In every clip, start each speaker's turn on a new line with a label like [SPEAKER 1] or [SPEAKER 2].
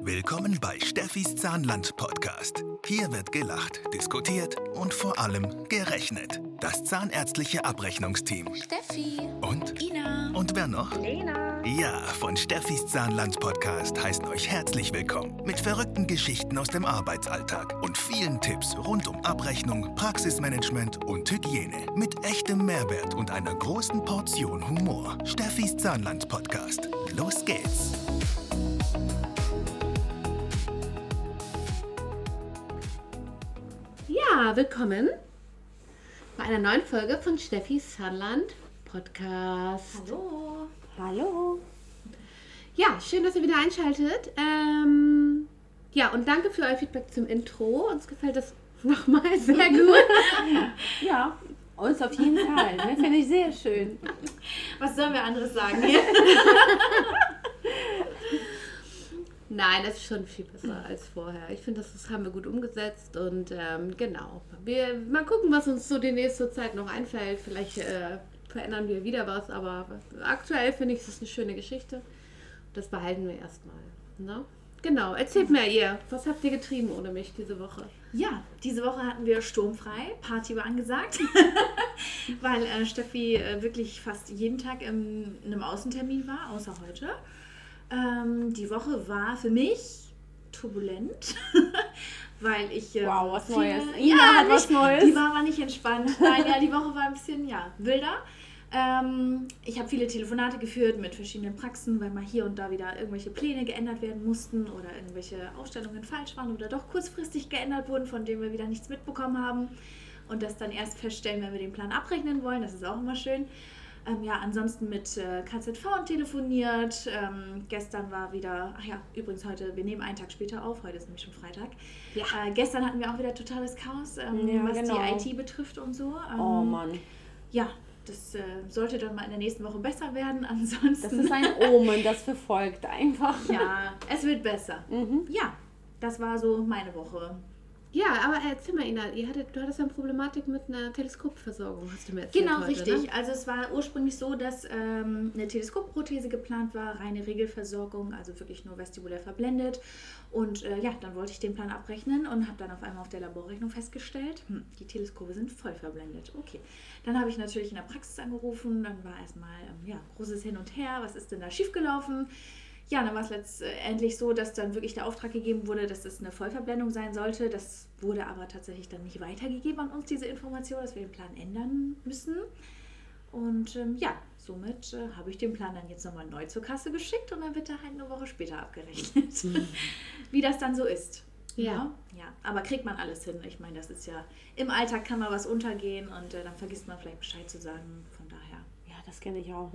[SPEAKER 1] Willkommen bei Steffis Zahnland-Podcast. Hier wird gelacht, diskutiert und vor allem gerechnet. Das zahnärztliche Abrechnungsteam.
[SPEAKER 2] Steffi.
[SPEAKER 1] Und?
[SPEAKER 2] Ina.
[SPEAKER 1] Und wer noch?
[SPEAKER 2] Lena.
[SPEAKER 1] Ja, von Steffis Zahnland-Podcast heißen euch herzlich willkommen. Mit verrückten Geschichten aus dem Arbeitsalltag und vielen Tipps rund um Abrechnung, Praxismanagement und Hygiene. Mit echtem Mehrwert und einer großen Portion Humor. Steffis Zahnland-Podcast. Los geht's!
[SPEAKER 3] Ja, willkommen bei einer neuen Folge von Steffis Zahnland Podcast.
[SPEAKER 2] Hallo.
[SPEAKER 3] Hallo. Ja, schön, dass ihr wieder einschaltet. Ja, und danke für euer Feedback zum Intro. Uns gefällt das nochmal sehr gut.
[SPEAKER 4] Ja, uns auf jeden Fall. Ne? Finde ich sehr schön.
[SPEAKER 2] Was sollen wir anderes sagen hier?
[SPEAKER 3] Nein, das ist schon viel besser als vorher. Ich finde, das haben wir gut umgesetzt und genau. Mal gucken, was uns so die nächste Zeit noch einfällt. Vielleicht verändern wir wieder was, aber aktuell finde ich, es ist eine schöne Geschichte. Das behalten wir erstmal. Ne? Genau, erzählt mir ihr, was habt ihr getrieben ohne mich diese Woche?
[SPEAKER 2] Ja, diese Woche hatten wir sturmfrei. Party war angesagt, weil Steffi wirklich fast jeden Tag in einem Außentermin war, außer heute. Die Woche war für mich turbulent, weil ich...
[SPEAKER 4] wow, was Neues.
[SPEAKER 2] Ja,
[SPEAKER 4] hat was Neues.
[SPEAKER 2] Die war aber nicht entspannt. Nein, ja, die Woche war ein bisschen, wilder. Ich habe viele Telefonate geführt mit verschiedenen Praxen, weil mal hier und da wieder irgendwelche Pläne geändert werden mussten oder irgendwelche Ausstellungen falsch waren oder doch kurzfristig geändert wurden, von denen wir wieder nichts mitbekommen haben und das dann erst feststellen, wenn wir den Plan abrechnen wollen. Das ist auch immer schön. Ansonsten mit KZV telefoniert. Gestern war wieder, übrigens heute, wir nehmen einen Tag später auf, heute ist nämlich schon Freitag. Ja. Gestern hatten wir auch wieder totales Chaos, was die IT betrifft und so.
[SPEAKER 4] Oh Mann.
[SPEAKER 2] Ja, das sollte dann mal in der nächsten Woche besser werden. Ansonsten.
[SPEAKER 4] Das ist ein Omen, das verfolgt einfach.
[SPEAKER 2] Ja, es wird besser.
[SPEAKER 4] Mhm.
[SPEAKER 2] Ja, das war so meine Woche.
[SPEAKER 3] Ja, aber erzähl mal, Ina, du hattest ja eine Problematik mit einer Teleskopversorgung, hast du mir erzählt.
[SPEAKER 2] Genau,
[SPEAKER 3] heute,
[SPEAKER 2] richtig.
[SPEAKER 3] Ne?
[SPEAKER 2] Also es war ursprünglich so, dass eine Teleskopprothese geplant war, reine Regelversorgung, also wirklich nur vestibulär verblendet. Und dann wollte ich den Plan abrechnen und habe dann auf einmal auf der Laborrechnung festgestellt, die Teleskope sind voll verblendet. Okay, dann habe ich natürlich in der Praxis angerufen, dann war erstmal großes Hin und Her, was ist denn da schiefgelaufen? Ja, dann war es letztendlich so, dass dann wirklich der Auftrag gegeben wurde, dass es eine Vollverblendung sein sollte. Das wurde aber tatsächlich dann nicht weitergegeben an uns, diese Information, dass wir den Plan ändern müssen. Und somit habe ich den Plan dann jetzt nochmal neu zur Kasse geschickt und dann wird er halt eine Woche später abgerechnet. Wie das dann so ist. Ja, aber kriegt man alles hin. Ich meine, das ist ja, im Alltag kann mal was untergehen und dann vergisst man vielleicht Bescheid zu sagen. Von daher.
[SPEAKER 4] Das kenne ich auch.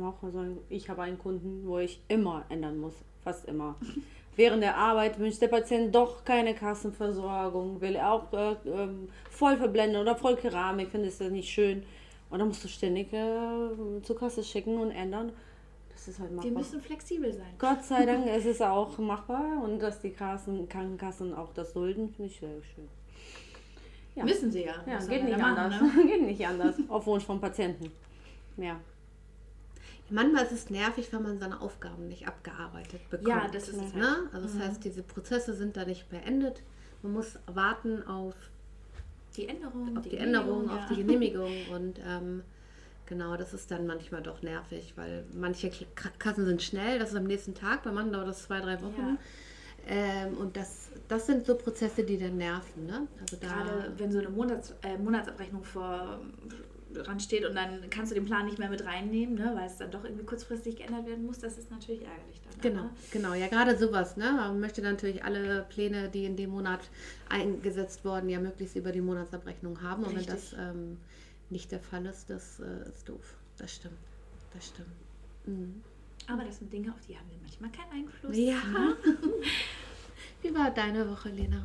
[SPEAKER 4] Ich habe einen Kunden, wo ich immer ändern muss. Fast immer. Während der Arbeit wünscht der Patient doch keine Kassenversorgung, will auch voll verblenden oder voll Keramik, findet das nicht schön. Und dann musst du ständig zur Kasse schicken und ändern. Das ist halt machbar.
[SPEAKER 2] Wir müssen flexibel sein.
[SPEAKER 4] Gott sei Dank ist es auch machbar und dass die Krankenkassen auch das dulden, finde ich sehr schön. Ja.
[SPEAKER 2] Müssen sie ja.
[SPEAKER 4] Ja,
[SPEAKER 2] Muss
[SPEAKER 4] geht
[SPEAKER 2] man
[SPEAKER 4] nicht
[SPEAKER 2] ja
[SPEAKER 4] anders.
[SPEAKER 2] machen, ne?
[SPEAKER 4] Geht nicht anders. Auf Wunsch vom Patienten. Ja.
[SPEAKER 3] Manchmal ist es nervig, wenn man seine Aufgaben nicht abgearbeitet bekommt.
[SPEAKER 2] Ja, das ist es halt.
[SPEAKER 3] Ne? Also das heißt, diese Prozesse sind da nicht beendet. Man muss warten auf
[SPEAKER 2] die Änderung,
[SPEAKER 3] auf die Genehmigung und genau, das ist dann manchmal doch nervig, weil manche Kassen sind schnell, das ist am nächsten Tag, bei manchen dauert das 2-3 Wochen. Ja. Und das sind so Prozesse, die dann nerven. Ne? Also
[SPEAKER 2] gerade wenn so eine Monatsabrechnung dran steht und dann kannst du den Plan nicht mehr mit reinnehmen, ne, weil es dann doch irgendwie kurzfristig geändert werden muss, das ist natürlich ärgerlich dann.
[SPEAKER 3] Genau, ja, gerade sowas, ne? Man möchte dann natürlich alle Pläne, die in dem Monat eingesetzt wurden, ja möglichst über die Monatsabrechnung haben. Und
[SPEAKER 2] Richtig.
[SPEAKER 3] wenn das nicht der Fall ist, das ist doof. Das stimmt. Mhm.
[SPEAKER 2] Aber das sind Dinge, auf die haben wir manchmal keinen Einfluss.
[SPEAKER 3] Ja.
[SPEAKER 2] Ne?
[SPEAKER 3] Wie war deine Woche, Lena?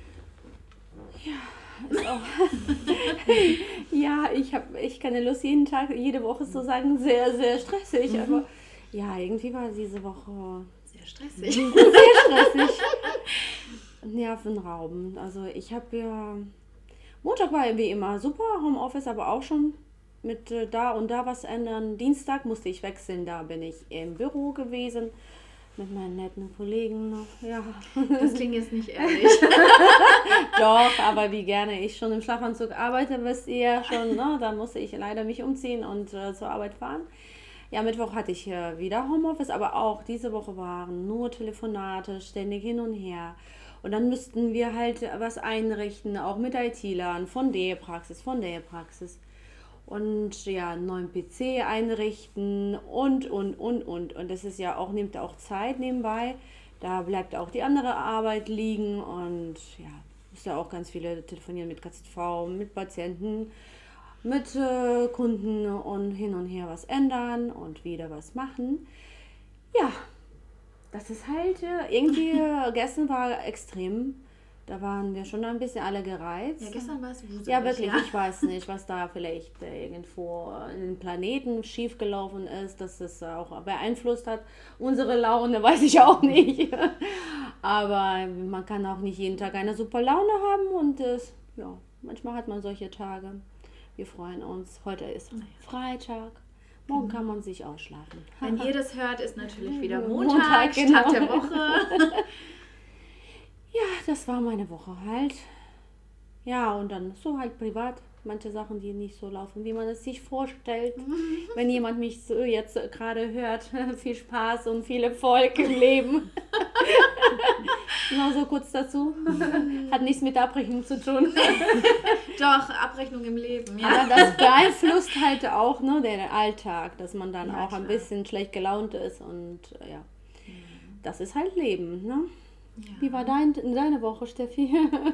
[SPEAKER 4] Ist auch. Ja, ich habe echt keine Lust, jede Woche zu sagen, sehr, sehr stressig. Aber ja, irgendwie war diese Woche
[SPEAKER 2] sehr stressig.
[SPEAKER 4] Sehr stressig. Nervenraubend. Also ich habe Montag war wie immer super, Homeoffice, aber auch schon mit da und da was ändern. Dienstag musste ich wechseln, da bin ich im Büro gewesen. mit meinen netten Kollegen noch, ja.
[SPEAKER 2] Das klingt jetzt nicht ehrlich.
[SPEAKER 4] Doch, aber wie gerne ich schon im Schlafanzug arbeite, wisst ihr ja schon, ne? Da musste ich leider mich umziehen und zur Arbeit fahren. Ja, Mittwoch hatte ich wieder Homeoffice, aber auch diese Woche waren nur Telefonate, ständig hin und her. Und dann müssten wir halt was einrichten, auch mit IT-Lern, von der Praxis. Und ja, einen neuen PC einrichten und. Und das ist ja auch, nimmt auch Zeit nebenbei. Da bleibt auch die andere Arbeit liegen und ja, muss ja auch ganz viele telefonieren mit KZV, mit Patienten, mit Kunden und hin und her was ändern und wieder was machen. Ja, das ist halt irgendwie, gestern war extrem. Da waren wir schon ein bisschen alle gereizt.
[SPEAKER 2] Ja, gestern war es wuselig.
[SPEAKER 4] Ja, wirklich. Ich weiß nicht, was da vielleicht irgendwo in den Planeten schiefgelaufen ist, dass es auch beeinflusst hat. Unsere Laune weiß ich auch nicht. Aber man kann auch nicht jeden Tag eine super Laune haben und ja, manchmal hat man solche Tage. Wir freuen uns. Heute ist Freitag. Morgen kann man sich ausschlafen.
[SPEAKER 2] Wenn ihr das hört, ist natürlich wieder Montag,
[SPEAKER 4] genau.
[SPEAKER 2] Start der Woche.
[SPEAKER 4] Ja, das war meine Woche halt. Ja, und dann so halt privat. Manche Sachen, die nicht so laufen, wie man es sich vorstellt. Wenn jemand mich so jetzt gerade hört, viel Spaß und viel Erfolg im Leben. Nur so kurz dazu. Hat nichts mit Abrechnung zu tun.
[SPEAKER 2] Doch, Abrechnung im Leben, ja.
[SPEAKER 4] Aber das beeinflusst halt auch, ne, den Alltag, dass man dann
[SPEAKER 2] Ja,
[SPEAKER 4] auch ein
[SPEAKER 2] klar.
[SPEAKER 4] bisschen schlecht gelaunt ist und ja, das ist halt Leben, ne?
[SPEAKER 2] Ja.
[SPEAKER 4] Wie war deine Woche, Steffi?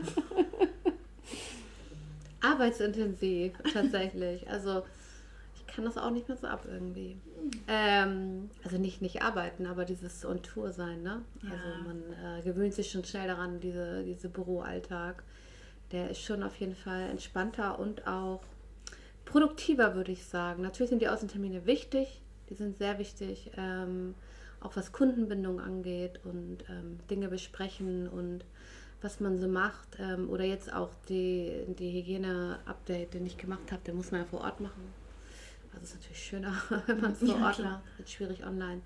[SPEAKER 3] Arbeitsintensiv, tatsächlich. Also ich kann das auch nicht mehr so ab irgendwie. Also nicht arbeiten, aber dieses on Tour sein, ne?
[SPEAKER 2] Ja.
[SPEAKER 3] Also man gewöhnt sich schon schnell daran, diese Büroalltag. Der ist schon auf jeden Fall entspannter und auch produktiver, würde ich sagen. Natürlich sind die Außentermine wichtig, die sind sehr wichtig, auch was Kundenbindung angeht und Dinge besprechen und was man so macht. Oder jetzt auch die Hygiene-Update, den ich gemacht habe, den muss man ja vor Ort machen. Also ist natürlich schöner, wenn man es vor Ort macht. Ist schwierig online.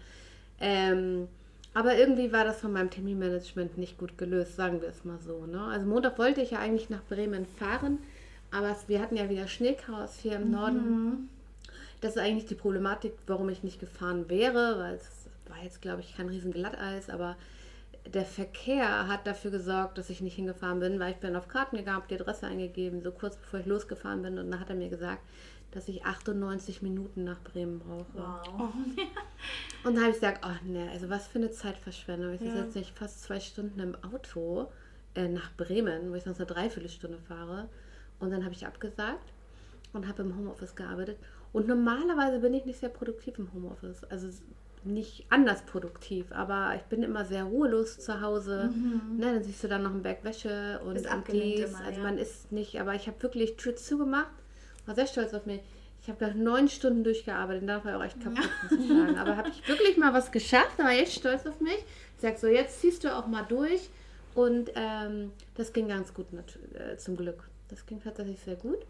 [SPEAKER 3] Aber irgendwie war das von meinem Terminmanagement nicht gut gelöst, sagen wir es mal so. Ne? Also Montag wollte ich ja eigentlich nach Bremen fahren, aber wir hatten ja wieder Schneechaos hier im Norden. Das ist eigentlich die Problematik, warum ich nicht gefahren wäre, weil es war jetzt, glaube ich, kein riesen Glatteis, aber der Verkehr hat dafür gesorgt, dass ich nicht hingefahren bin, weil ich bin auf Karten gegangen, habe die Adresse eingegeben, so kurz bevor ich losgefahren bin, und dann hat er mir gesagt, dass ich 98 Minuten nach Bremen brauche.
[SPEAKER 2] Wow.
[SPEAKER 3] Und dann habe ich gesagt, oh ne, also was für eine Zeitverschwendung. Ich sitze jetzt nicht fast 2 Stunden im Auto nach Bremen, wo ich sonst eine Dreiviertelstunde fahre. Und dann habe ich abgesagt und habe im Homeoffice gearbeitet. Und normalerweise bin ich nicht sehr produktiv im Homeoffice. Also nicht anders produktiv, aber ich bin immer sehr ruhelos zu Hause. Ne, dann siehst du dann noch ein Berg Wäsche und
[SPEAKER 2] Ist abgelenkt
[SPEAKER 3] dies.
[SPEAKER 2] immer,
[SPEAKER 3] Also
[SPEAKER 2] ja.
[SPEAKER 3] man ist nicht, aber ich habe wirklich Tür zugemacht. War sehr stolz auf mich. Ich habe 9 Stunden durchgearbeitet und dann war ich auch echt kaputt, muss ich sagen. Aber habe ich wirklich mal was geschafft, da war ich echt stolz auf mich. Ich sage so, jetzt ziehst du auch mal durch. Und das ging ganz gut, zum Glück. Das ging tatsächlich sehr gut.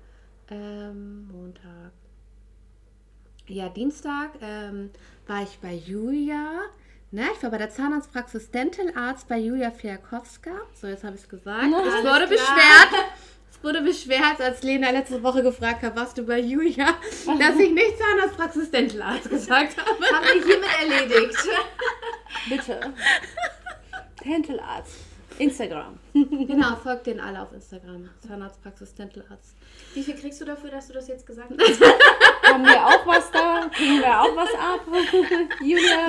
[SPEAKER 3] Montag. Ja, Dienstag war ich bei Julia. Ne, ich war bei der Zahnarztpraxis Dental Arts bei Julia Fiakowska. So, jetzt habe ich es gesagt. Es wurde beschwert. Es wurde beschwert, als Lena letzte Woche gefragt hat, warst du bei Julia, dass ich nicht Zahnarztpraxis Dental Arts gesagt habe.
[SPEAKER 2] Haben wir hiermit erledigt.
[SPEAKER 4] Bitte. Dental Arts. Instagram.
[SPEAKER 3] Genau, folgt denen alle auf Instagram. Zahnarztpraxis Dental Arts.
[SPEAKER 2] Wie viel kriegst du dafür, dass du das jetzt gesagt hast?
[SPEAKER 4] Haben wir auch was da? Kriegen wir auch was ab? Julia?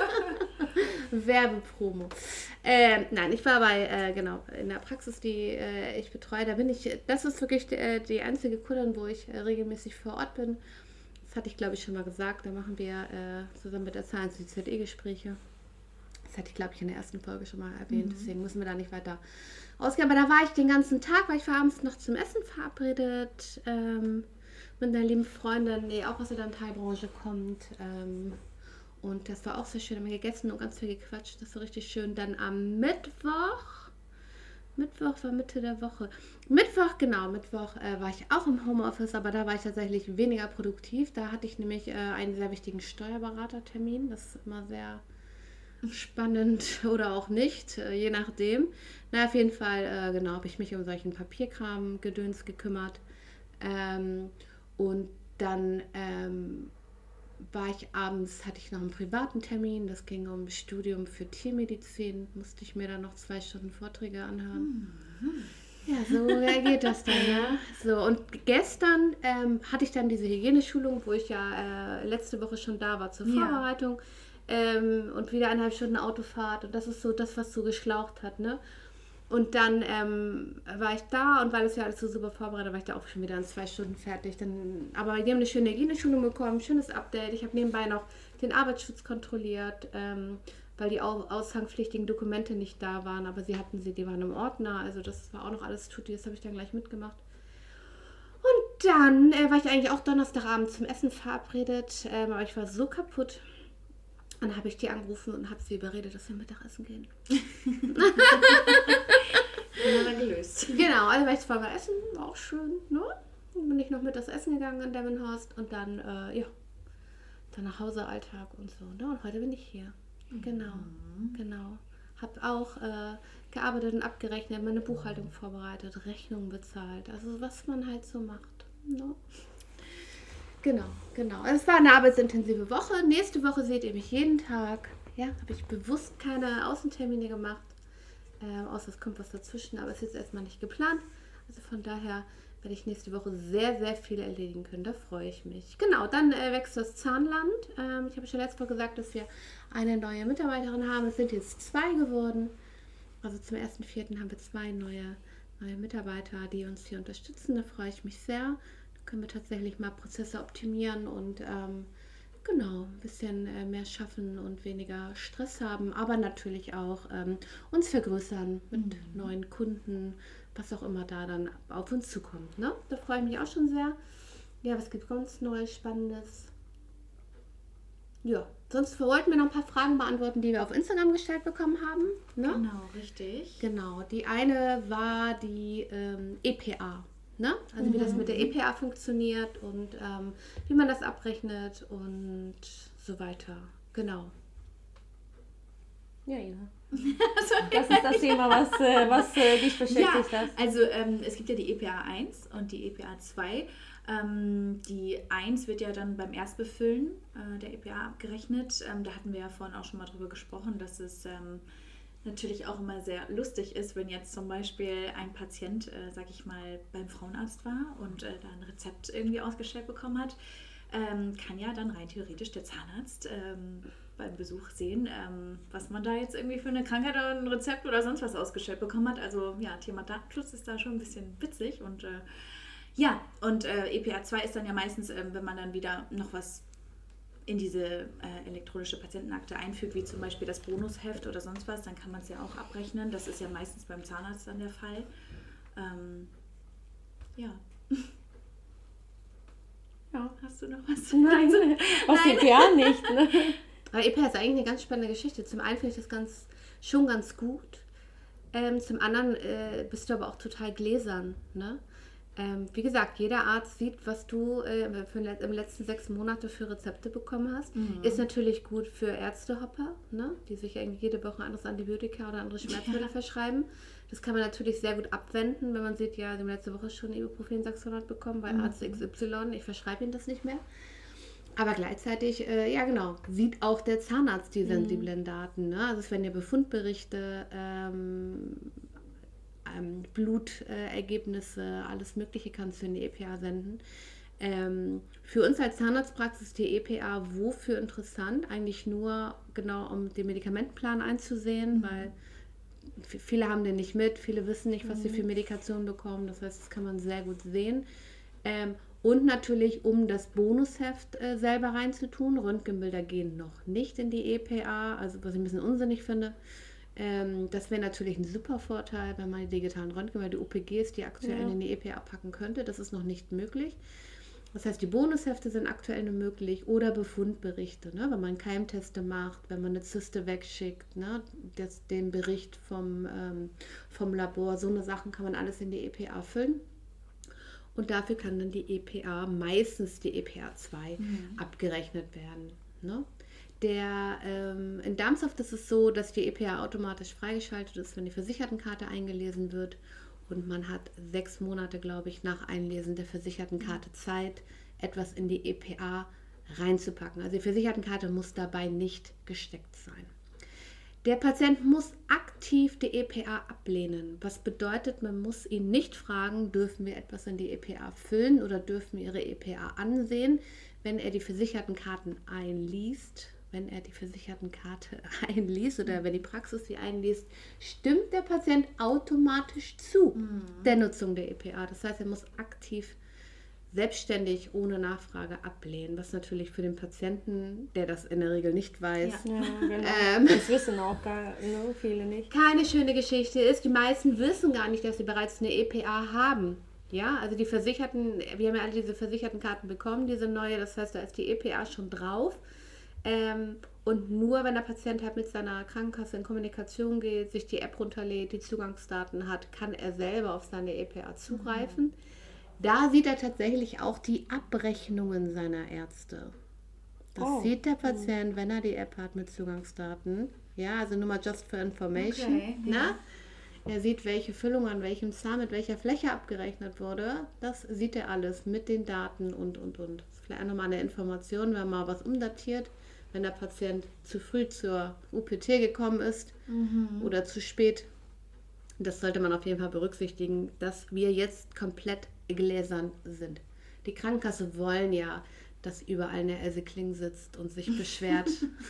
[SPEAKER 3] Werbepromo. Nein, ich war bei, in der Praxis, die ich betreue, das ist wirklich die einzige Kundin, wo ich regelmäßig vor Ort bin. Das hatte ich, glaube ich, schon mal gesagt. Da machen wir zusammen mit der Zahnarzt die ZE-Gespräche. Das hatte ich, glaube ich, in der ersten Folge schon mal erwähnt. Deswegen müssen wir da nicht weiter ausgehen. Aber da war ich den ganzen Tag, weil ich war abends noch zum Essen verabredet mit einer lieben Freundin, die auch aus der Dentalbranche kommt. Und das war auch sehr schön. Haben wir gegessen und ganz viel gequatscht. Das war richtig schön. Dann am Mittwoch war Mitte der Woche. Mittwoch war ich auch im Homeoffice, aber da war ich tatsächlich weniger produktiv. Da hatte ich nämlich einen sehr wichtigen Steuerberatertermin. Das ist immer sehr spannend oder auch nicht, je nachdem. Na, auf jeden Fall, genau, habe ich mich um solchen Papierkram-Gedöns gekümmert. Und dann hatte ich noch einen privaten Termin, das ging um Studium für Tiermedizin, musste ich mir dann noch 2 Stunden Vorträge anhören. Ja, so geht das dann, ja. So, und gestern hatte ich dann diese Hygieneschulung, wo ich ja letzte Woche schon da war zur Vorbereitung und wieder 1,5 Stunden Autofahrt und das ist so das, was so geschlaucht hat, ne? Und dann war ich da und weil es ja alles so super vorbereitet, war ich da auch schon wieder in 2 Stunden fertig. Aber die haben eine schöne Hygieneschulung bekommen, schönes Update. Ich habe nebenbei noch den Arbeitsschutz kontrolliert, weil die aushangpflichtigen Dokumente nicht da waren, aber die waren im Ordner. Also das war auch noch alles tutti, das habe ich dann gleich mitgemacht. Und dann war ich eigentlich auch Donnerstagabend zum Essen verabredet, aber ich war so kaputt. Dann habe ich die angerufen und habe sie überredet, dass wir Mittagessen gehen.
[SPEAKER 2] Wunderbar gelöst.
[SPEAKER 3] Genau, also war ich zwar mal essen, war auch schön, ne? Dann bin ich noch mit das Essen gegangen in Delmenhorst und dann, dann nach Hause Alltag und so, ne? Und heute bin ich hier. Genau. Hab auch gearbeitet und abgerechnet, meine Buchhaltung vorbereitet, Rechnungen bezahlt, also was man halt so macht, ne? Genau. Also es war eine arbeitsintensive Woche. Nächste Woche seht ihr mich jeden Tag. Ja, habe ich bewusst keine Außentermine gemacht. Außer es kommt was dazwischen, aber es ist jetzt erstmal nicht geplant. Also von daher werde ich nächste Woche sehr, sehr viel erledigen können. Da freue ich mich. Genau, dann wächst das Zahnland. Ich habe schon letztes Mal gesagt, dass wir eine neue Mitarbeiterin haben. Es sind jetzt 2 geworden. Also zum 1.4. haben wir 2 neue Mitarbeiter, die uns hier unterstützen. Da freue ich mich sehr. Können wir tatsächlich mal Prozesse optimieren und ein bisschen mehr schaffen und weniger Stress haben, aber natürlich auch uns vergrößern mit neuen Kunden, was auch immer da dann auf uns zukommt. Ne? Da freue ich mich auch schon sehr. Ja, was gibt ganz Neues, Spannendes? Ja, sonst wollten wir noch ein paar Fragen beantworten, die wir auf Instagram gestellt bekommen haben. Ne?
[SPEAKER 2] Genau, richtig.
[SPEAKER 3] Genau, die eine war die EPA. Ne? Also wie das mit der EPA funktioniert und wie man das abrechnet und so weiter. Genau.
[SPEAKER 4] Ja, Ina. Das ist das Thema, was dich beschäftigt hat.
[SPEAKER 2] Also es gibt ja die EPA 1 und die EPA 2. Die 1 wird ja dann beim Erstbefüllen der EPA abgerechnet. Da hatten wir ja vorhin auch schon mal drüber gesprochen, dass es natürlich auch immer sehr lustig ist, wenn jetzt zum Beispiel ein Patient, sag ich mal, beim Frauenarzt war und da ein Rezept irgendwie ausgestellt bekommen hat, kann ja dann rein theoretisch der Zahnarzt beim Besuch sehen, was man da jetzt irgendwie für eine Krankheit oder ein Rezept oder sonst was ausgestellt bekommen hat. Also ja, Thema Datenschutz ist da schon ein bisschen witzig und EPA 2 ist dann ja meistens, wenn man dann wieder noch was in diese elektronische Patientenakte einfügt, wie zum Beispiel das Bonusheft oder sonst was, dann kann man es ja auch abrechnen. Das ist ja meistens beim Zahnarzt dann der Fall.
[SPEAKER 4] Ja.
[SPEAKER 2] Hast du noch was?
[SPEAKER 4] Nein, was EPA nicht. Ne?
[SPEAKER 3] Aber EPA ist eigentlich eine ganz spannende Geschichte. Zum einen finde ich das schon ganz gut. Zum anderen bist du aber auch total gläsern, ne? Wie gesagt, jeder Arzt sieht, was du im letzten 6 Monate für Rezepte bekommen hast. Ist natürlich gut für Ärztehopper, ne? Die sich irgendwie jede Woche ein anderes Antibiotika oder andere Schmerzmittel verschreiben. Das kann man natürlich sehr gut abwenden, wenn man sieht, ja, sie haben letzte Woche schon Ibuprofen 600 bekommen bei Arzt XY. Ich verschreibe Ihnen das nicht mehr. Aber gleichzeitig, sieht auch der Zahnarzt die sensiblen Daten. Ne? Also es werden ja Befundberichte, Blutergebnisse, alles Mögliche kannst du in die EPA senden. Für uns als Zahnarztpraxis ist die EPA wofür interessant? Eigentlich nur genau, um den Medikamentenplan einzusehen, weil viele haben den nicht mit, viele wissen nicht, was sie für Medikation bekommen. Das heißt, das kann man sehr gut sehen. Und natürlich, um das Bonusheft selber reinzutun. Röntgenbilder gehen noch nicht in die EPA, also was ich ein bisschen unsinnig finde. Das wäre natürlich ein super Vorteil, wenn man die digitalen Röntgen, die OPGs, die aktuell in die EPA packen könnte. Das ist noch nicht möglich. Das heißt, die Bonushefte sind aktuell nur möglich oder Befundberichte, ne? Wenn man Keimteste macht, wenn man eine Zyste wegschickt, ne? Den Bericht vom Labor, so eine Sachen kann man alles in die EPA füllen. Und dafür kann dann die EPA, meistens die EPA 2, abgerechnet werden. Ne? In Darmstadt ist es so, dass die EPA automatisch freigeschaltet ist, wenn die Versichertenkarte eingelesen wird. Und man hat 6 Monate, glaube ich, nach Einlesen der Versichertenkarte Zeit, etwas in die EPA reinzupacken. Also die Versichertenkarte muss dabei nicht gesteckt sein. Der Patient muss aktiv die EPA ablehnen. Was bedeutet, man muss ihn nicht fragen, dürfen wir etwas in die EPA füllen oder dürfen wir Ihre EPA ansehen, wenn er die Versichertenkarten einliest. Wenn er die Versichertenkarte einliest oder wenn die Praxis sie einliest, stimmt der Patient automatisch zu der Nutzung der EPA. Das heißt, er muss aktiv selbstständig ohne Nachfrage ablehnen, was natürlich für den Patienten, der das in der Regel nicht weiß,
[SPEAKER 4] das wissen auch viele nicht.
[SPEAKER 3] Keine schöne Geschichte ist. Die meisten wissen gar nicht, dass sie bereits eine EPA haben. Ja, also die Versicherten, wir haben ja alle diese Versichertenkarten bekommen, diese neue, das heißt, da ist die EPA schon drauf. Und nur wenn der Patient halt mit seiner Krankenkasse in Kommunikation geht, sich die App runterlädt, die Zugangsdaten hat, kann er selber auf seine EPA zugreifen. Da sieht er tatsächlich auch die Abrechnungen seiner Ärzte. Das sieht der Patient, wenn er die App hat mit Zugangsdaten. Ja, also nur mal just for information.
[SPEAKER 2] Okay, ja.
[SPEAKER 3] Er sieht, welche Füllung an welchem Zahn mit welcher Fläche abgerechnet wurde. Das sieht er alles mit den Daten und. Das ist vielleicht auch nochmal eine Information, wenn mal was umdatiert. Wenn der Patient zu früh zur UPT gekommen ist oder zu spät. Das sollte man auf jeden Fall berücksichtigen, dass wir jetzt komplett gläsern sind. Die Krankenkasse wollen ja, dass überall eine Else Kling sitzt und sich beschwert.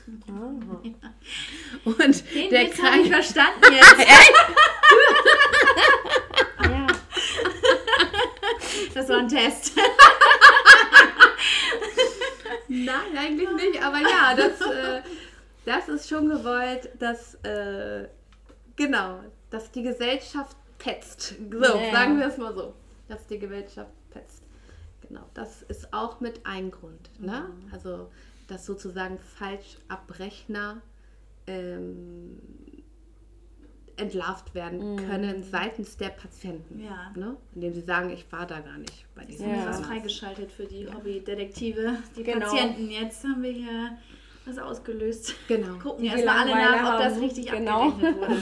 [SPEAKER 3] Und
[SPEAKER 2] Den
[SPEAKER 3] der
[SPEAKER 2] Witz habe ich verstanden jetzt.
[SPEAKER 4] Ja.
[SPEAKER 2] Das war ein Test.
[SPEAKER 3] Nein, eigentlich nicht, aber ja, das ist schon gewollt, dass, dass die Gesellschaft petzt. So, sagen wir es mal so, dass die Gesellschaft petzt. Genau, das ist auch mit ein Grund. Ne? Also, dass sozusagen Falschabrechner entlarvt werden können seitens der Patienten.
[SPEAKER 2] Ja.
[SPEAKER 3] Ne? Indem sie sagen, ich war da gar nicht bei diesem
[SPEAKER 2] Das
[SPEAKER 3] Zahnarzt.
[SPEAKER 2] ist freigeschaltet für die Hobbydetektive, die Patienten. Jetzt haben wir hier was ausgelöst.
[SPEAKER 3] Genau.
[SPEAKER 2] Gucken erstmal alle nach, ob das richtig abgerechnet wurde.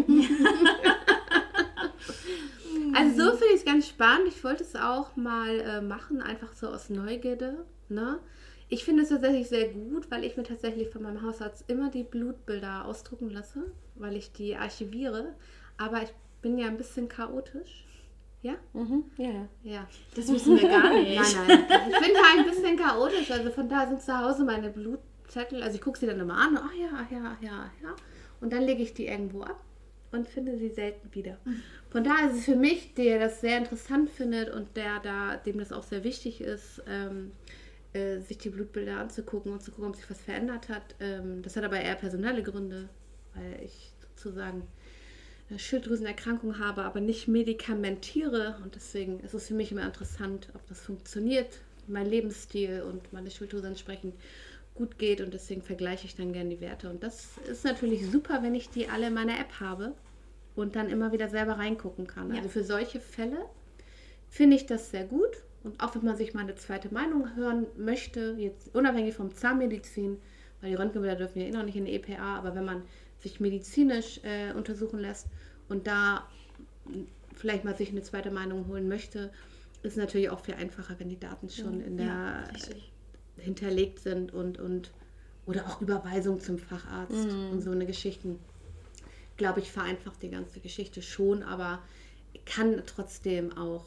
[SPEAKER 3] Also so finde ich es ganz spannend. Ich wollte es auch mal machen, einfach so aus Neugierde. Ne? Ich finde es tatsächlich sehr gut, weil ich mir tatsächlich von meinem Hausarzt immer die Blutbilder ausdrucken lasse, weil ich die archiviere. Aber ich bin ja ein bisschen chaotisch. Ja? Ja.
[SPEAKER 2] Das wissen wir gar nicht.
[SPEAKER 3] Nein. Ich bin halt ein bisschen chaotisch. Also von da sind zu Hause meine Blutzettel. Also ich gucke sie dann immer an. Ach ja. Und dann lege ich die irgendwo ab und finde sie selten wieder. Von daher ist es für mich, der das sehr interessant findet und dem das auch sehr wichtig ist, sich die Blutbilder anzugucken und zu gucken, ob sich was verändert hat. Das hat aber eher personelle Gründe, weil ich sozusagen eine Schilddrüsenerkrankung habe, aber nicht medikamentiere. Und deswegen ist es für mich immer interessant, ob das funktioniert, mein Lebensstil und meine Schilddrüse entsprechend gut geht. Und deswegen vergleiche ich dann gerne die Werte. Und das ist natürlich super, wenn ich die alle in meiner App habe und dann immer wieder selber reingucken kann. Also für solche Fälle finde ich das sehr gut. Und auch wenn man sich mal eine zweite Meinung hören möchte, jetzt unabhängig vom Zahnmedizin, weil die Röntgenbilder dürfen ja noch nicht in die EPA, aber wenn man sich medizinisch untersuchen lässt und da vielleicht mal sich eine zweite Meinung holen möchte, ist natürlich auch viel einfacher, wenn die Daten schon hinterlegt sind und oder auch Überweisung zum Facharzt und so eine Geschichten. Glaube ich, vereinfacht die ganze Geschichte schon, aber kann trotzdem auch,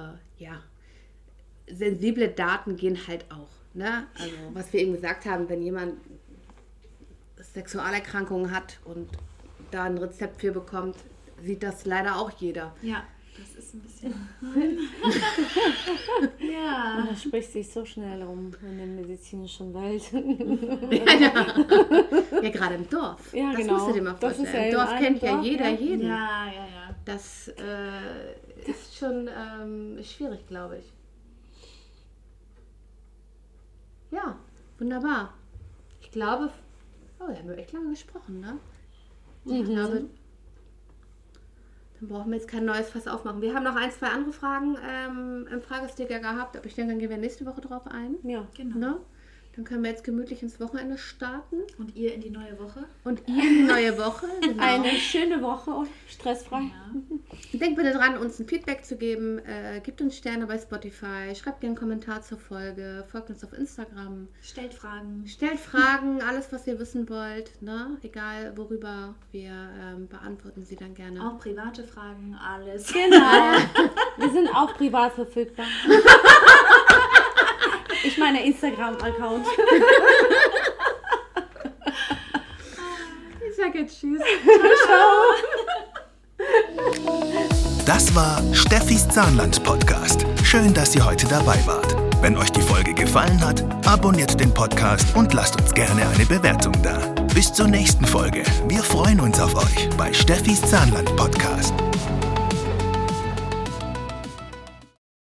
[SPEAKER 3] sensible Daten gehen halt auch. Ne? Also, was wir eben gesagt haben, wenn jemand Sexualerkrankungen hat und da ein Rezept für bekommt, sieht das leider auch jeder.
[SPEAKER 2] Ja, das ist ein bisschen... Ja.
[SPEAKER 4] Und das spricht sich so schnell rum in der medizinischen Welt.
[SPEAKER 3] Ja, gerade im Dorf.
[SPEAKER 4] Ja,
[SPEAKER 3] das
[SPEAKER 4] genau.
[SPEAKER 3] musst du dir mal
[SPEAKER 4] Das
[SPEAKER 3] vorstellen.
[SPEAKER 4] ist ja
[SPEAKER 3] Im Dorf kennt ja jeder jeden.
[SPEAKER 2] Ja.
[SPEAKER 3] Das ist schon schwierig, glaube ich. Ja, wunderbar. Ich glaube, wir haben echt lange gesprochen, ne? Ich glaube, dann brauchen wir jetzt kein neues Fass aufmachen. Wir haben noch 1, 2 andere Fragen im Fragesticker gehabt, aber ich denke, dann gehen wir nächste Woche drauf ein.
[SPEAKER 4] Ja,
[SPEAKER 2] Genau.
[SPEAKER 3] Ne? Dann können wir jetzt gemütlich ins Wochenende starten.
[SPEAKER 2] Und ihr in die neue Woche.
[SPEAKER 3] Und ihr in die neue Woche. Genau.
[SPEAKER 4] Eine schöne Woche und stressfrei.
[SPEAKER 2] Ja.
[SPEAKER 3] Denkt bitte dran, uns ein Feedback zu geben. Gebt uns Sterne bei Spotify. Schreibt gerne einen Kommentar zur Folge. Folgt uns auf Instagram.
[SPEAKER 2] Stellt Fragen.
[SPEAKER 3] Stellt Fragen, alles, was ihr wissen wollt. Ne? Egal worüber, wir beantworten sie dann gerne.
[SPEAKER 2] Auch private Fragen, alles.
[SPEAKER 4] Genau. Wir sind auch privat verfügbar. Ich meine Instagram-Account.
[SPEAKER 3] Ich sage jetzt Tschüss.
[SPEAKER 1] Das war Steffis Zahnland-Podcast. Schön, dass ihr heute dabei wart. Wenn euch die Folge gefallen hat, abonniert den Podcast und lasst uns gerne eine Bewertung da. Bis zur nächsten Folge. Wir freuen uns auf euch bei Steffis Zahnland-Podcast.